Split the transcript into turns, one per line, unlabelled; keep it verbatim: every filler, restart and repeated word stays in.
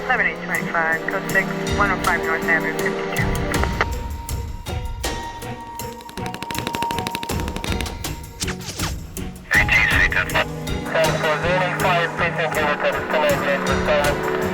seven eight two five, code six, one oh five North Avenue, fifty-two.
A T C ten. ten four zero five, precinct unit at the James